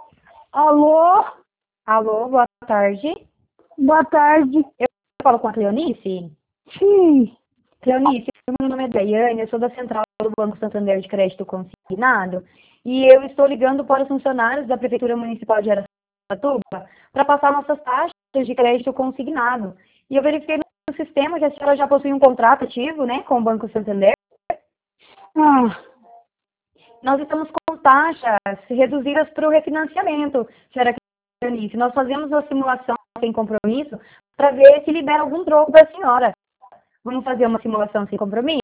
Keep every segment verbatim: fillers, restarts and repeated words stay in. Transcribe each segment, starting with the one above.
Alô? Alô, boa tarde. Boa tarde. Eu falo com a Cleonice? Sim. Cleonice, meu nome é Daiane, eu sou da Central do Banco Santander de Crédito Consignado e eu estou ligando para os funcionários da Prefeitura Municipal de Araçatuba para passar nossas taxas de crédito consignado. E eu verifiquei no sistema que a senhora já possui um contrato ativo, né, com o Banco Santander. Ah, Nós estamos com taxas reduzidas para o refinanciamento, senhora Cleonice. Nós fazemos uma simulação sem compromisso para ver se libera algum troco da senhora. Vamos fazer uma simulação sem compromisso?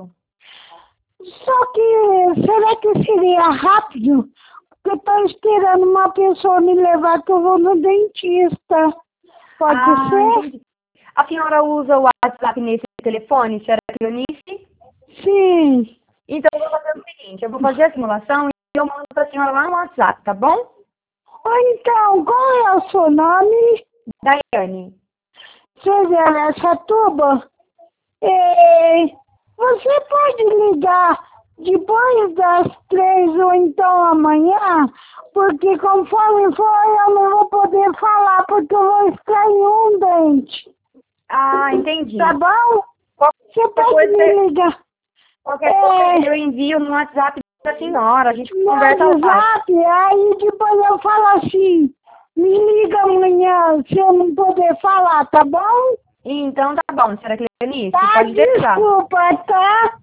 só que será que seria rápido? Porque eu estou esperando uma pessoa me levar que eu vou no dentista. Pode Ah, ser? entendi. A senhora usa o WhatsApp nesse telefone, senhora Cleonice? Sim. Então eu vou fazer o seguinte, eu vou fazer a simulação e eu mando para a senhora lá no WhatsApp, tá bom? Ou então, qual é o seu nome? Daiane. Seja Araçatuba? É, você pode ligar depois das três ou então amanhã? Porque conforme for eu não vou poder falar porque eu vou extrair um dente. Ah, entendi. Tá bom? Você Qualquer pode coisa, me ligar. qualquer É, coisa eu envio no WhatsApp da senhora, a gente no conversa lá. WhatsApp, aí depois eu falo assim, me liga amanhã se eu não poder falar, tá bom? Então tá bom, senhora Cleonice, Tá, pode deixar. desculpa, tá?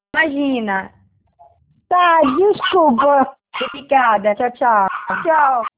Imagina. Tá, desculpa. Obrigada, tchau, tchau. Tchau.